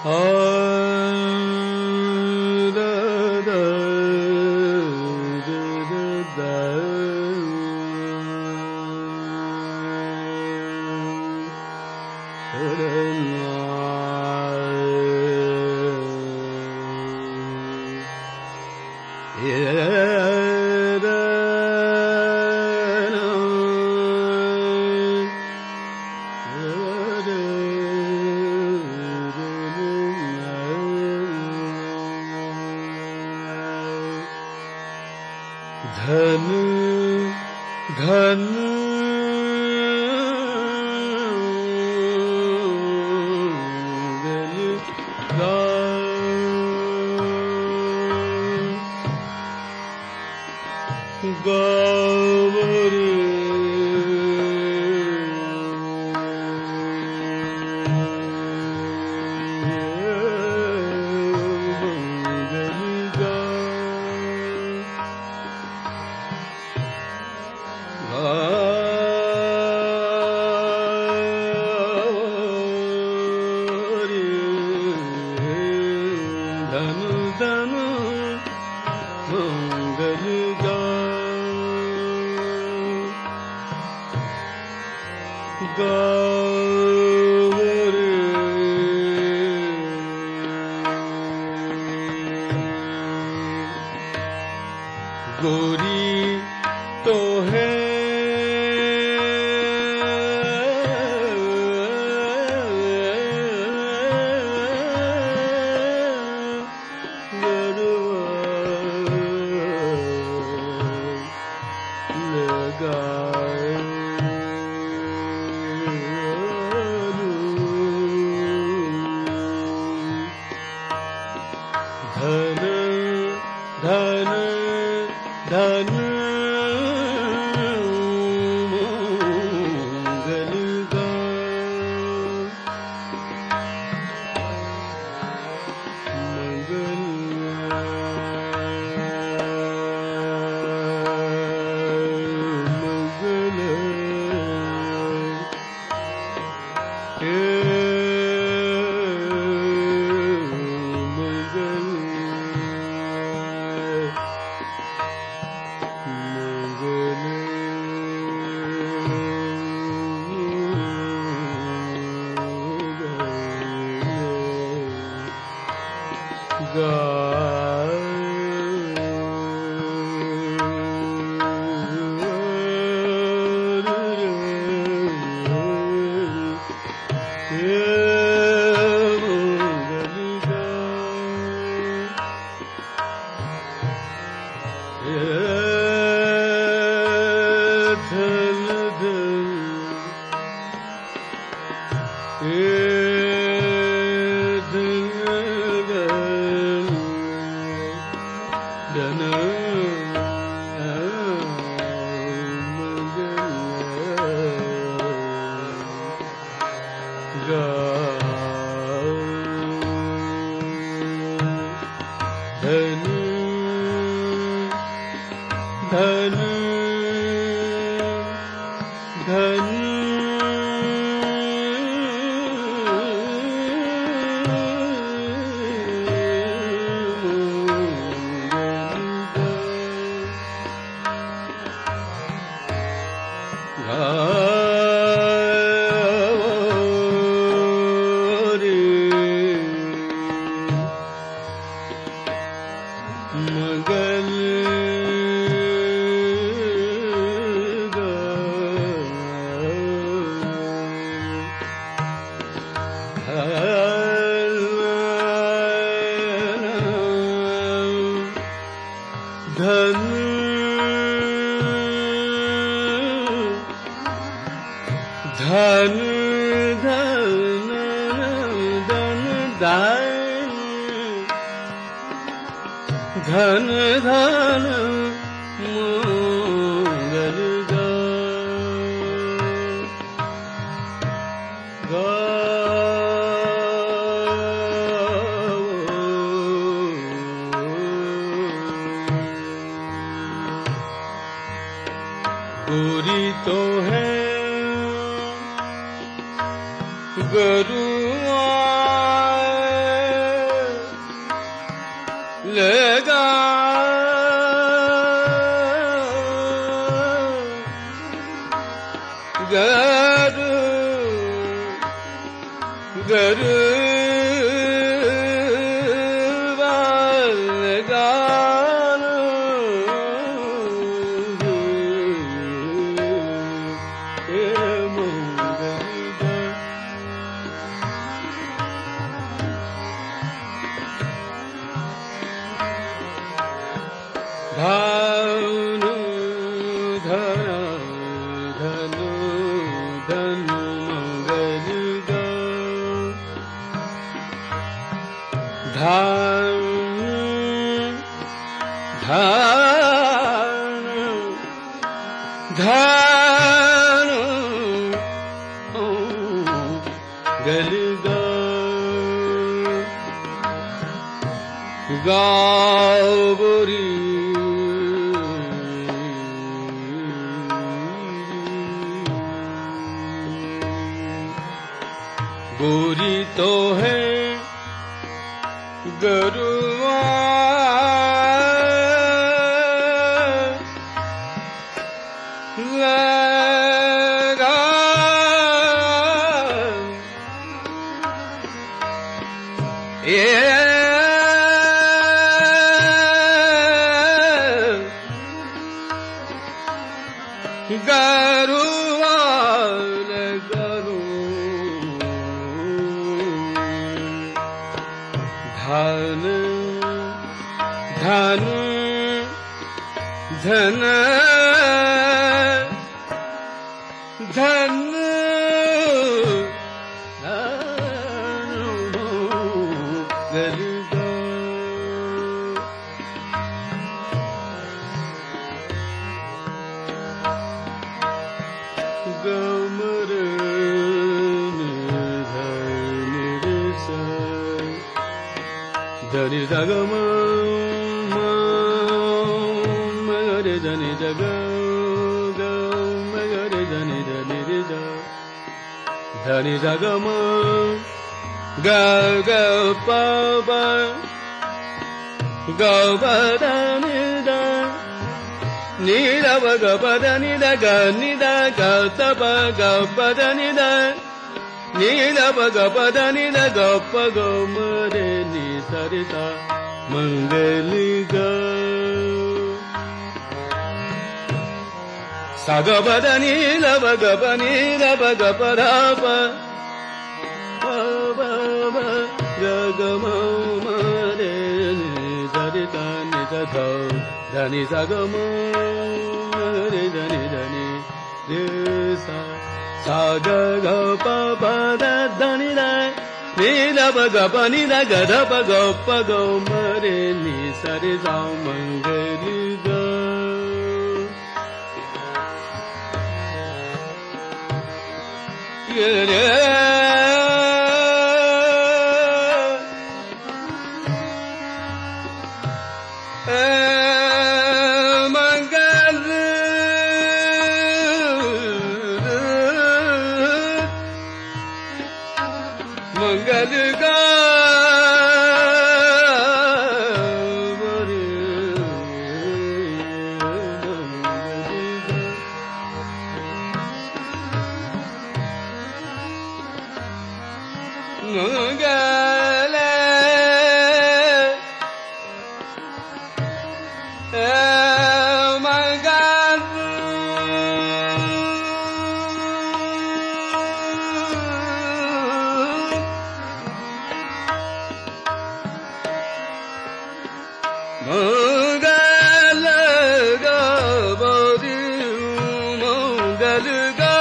धन धन गावरे गोरी तो है धन मंगल धन धन धन धन धन धन धन मंगल गोरी तो है गरुआ garu garu dhanu dhana dhanu dhanu mangalga dhanu dhanu dhanu galga gauri गोरी तो है गरुआ लगा ये गरुआ लगरू धन धन धन धन गलगा गमर धनि जगम मगरे धनि जग ग मगरे धनि धनि रे ज धनि जगम ग ग प ब ग प द नि द नि द प ग प द नि द ग नि द ग त प ग प द नि द ni da pa ga pa da ni da ga pa ga ma re ni sa re ta mangali ga sa ga pa da ni da pa ga pa ni da pa ga pa da pa pa pa pa ga ga ma ma re ni sa re ta ni da tha da ni sa ga ma re da ni re sa sa ga ga pa pa da da ni da ni da pa ga pa ni da ga da pa ga ma re ni sa re sa mangali ga ye re मंगल गा मंगल मंगल गा बरी मंगल गा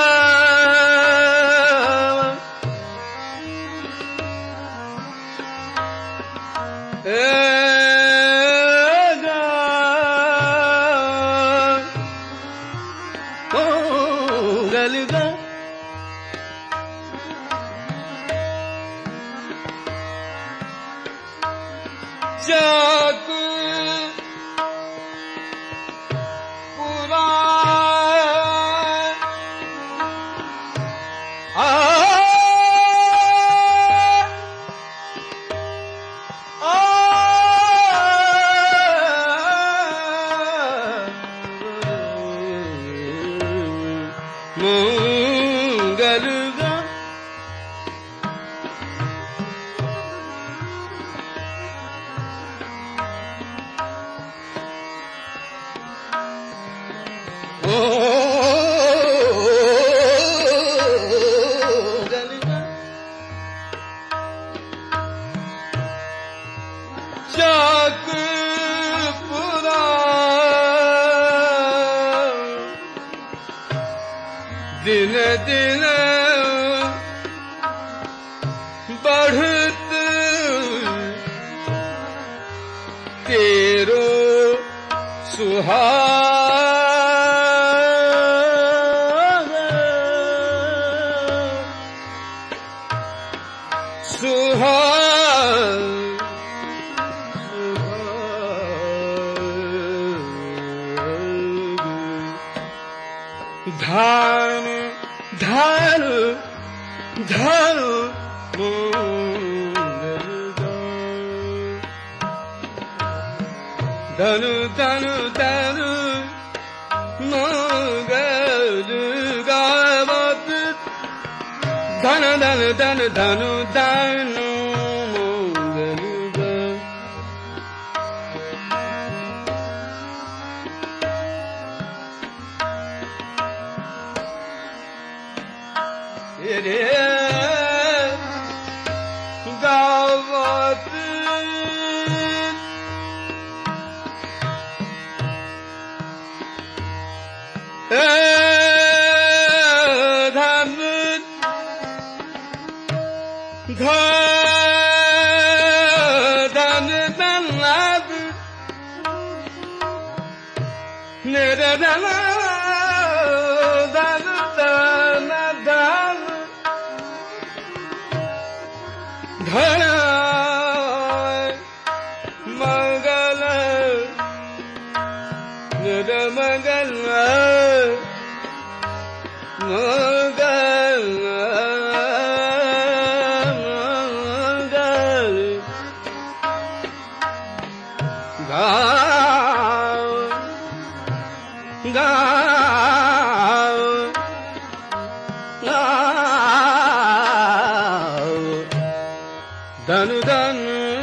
गा मंगल गा जातु पुरा मंगल गा दिन दिन बढ़त तेरो सुहाग सुहाग धान धान धान धनु धनु धनु मंगल गावत धन धन धन धनु धनु मंगल रे गावत धन धन धन निर धन धन धन धन धन मंगल निर मंगल मंगल मंगल गाओ गाओ गाओ धन धन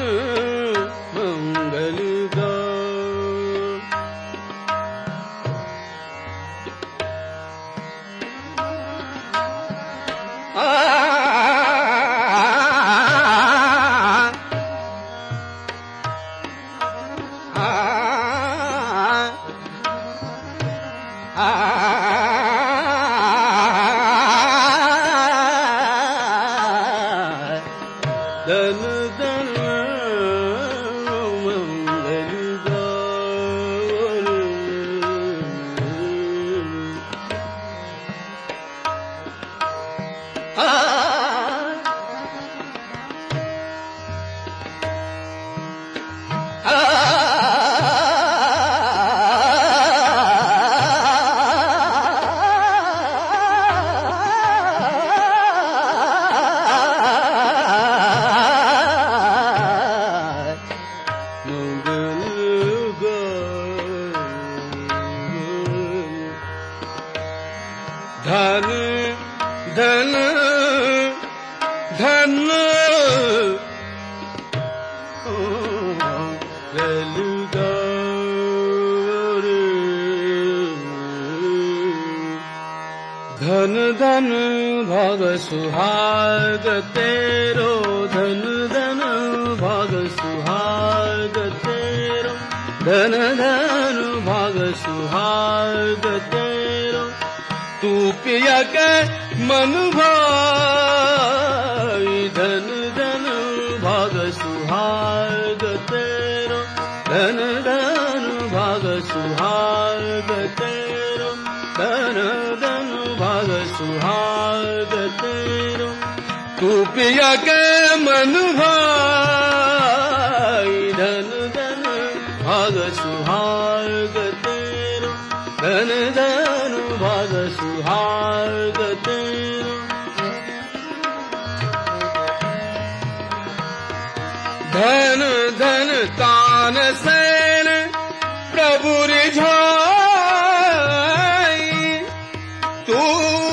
मंगल धन धन मंगल धन धन धन धन धन भाग सुहाग तेरो धन धन भाग सुहाग तेरो धन धन भाग सुहाग तेरो तू पिया के मन भाई धन धन भाग सुहाग तेरो धन धन भाग सुहाग तेरो धन धन भाग सुहाग तेरो तू पिया के मन भाई धन धन भाग सुहाग तेरो धन धन भाग सुहाग तेरो धन धन तान सैन प्रभु रिझाई तू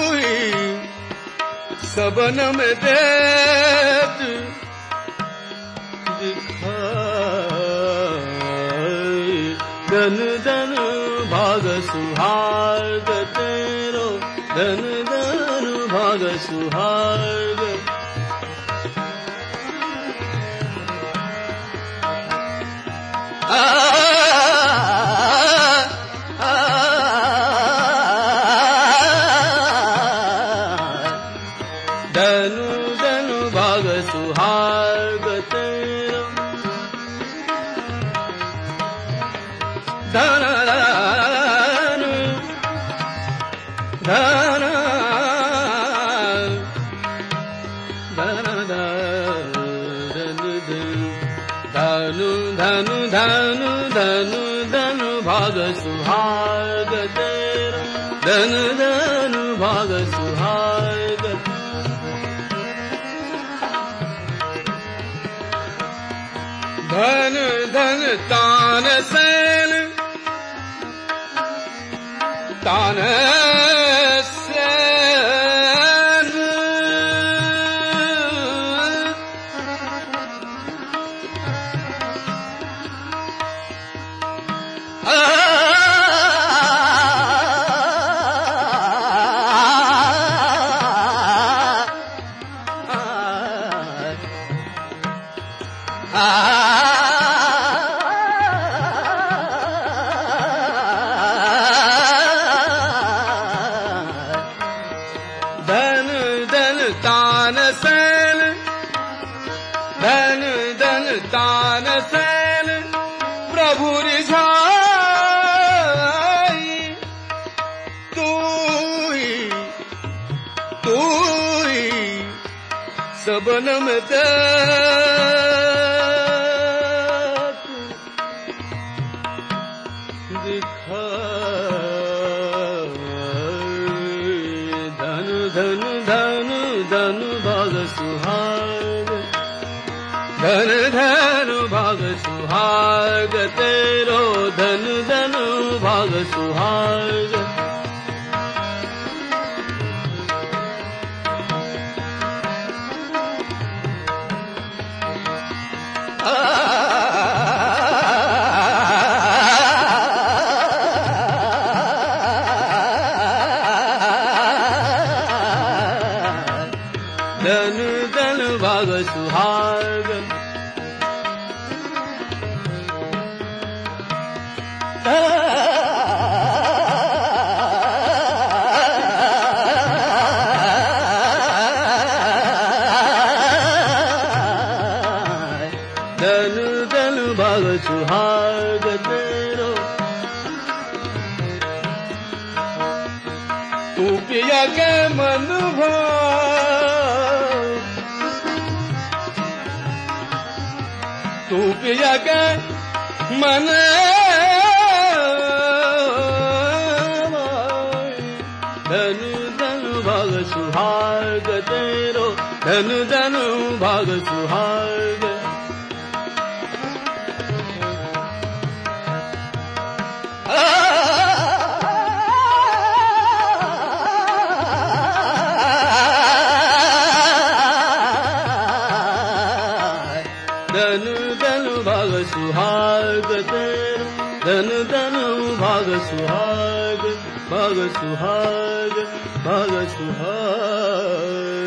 सबन में देत दिखाई धन धन भाग सुहाग तेरो धन धन भाग सुहाग धनु धनु भाग सुहाग तेरो धन धन धन धनु धनु धनु धनु धनु भाग सुहाग तेरो धन धनु भाग सुहाग धन धन तान सेन तान सेन धन धन तान सेन धन धन तान सेन प्रभु रिझाई तू ही सबन में धन धन धन भाग सुहाग धन धन भाग सुहाग तेरो धन धन भाग सुहाग धन धन भाग सुहाग धन धन भाग सुहाग तेरो तू पिया के मन तू पिया के मन धनु धनु भाग सुहाग तेरो धनु धनु भाग सुहाग धनु धनु भाग सुहाग तेरो धनु धनु भाग सुहाग भाग सुहाग भाग सुहाग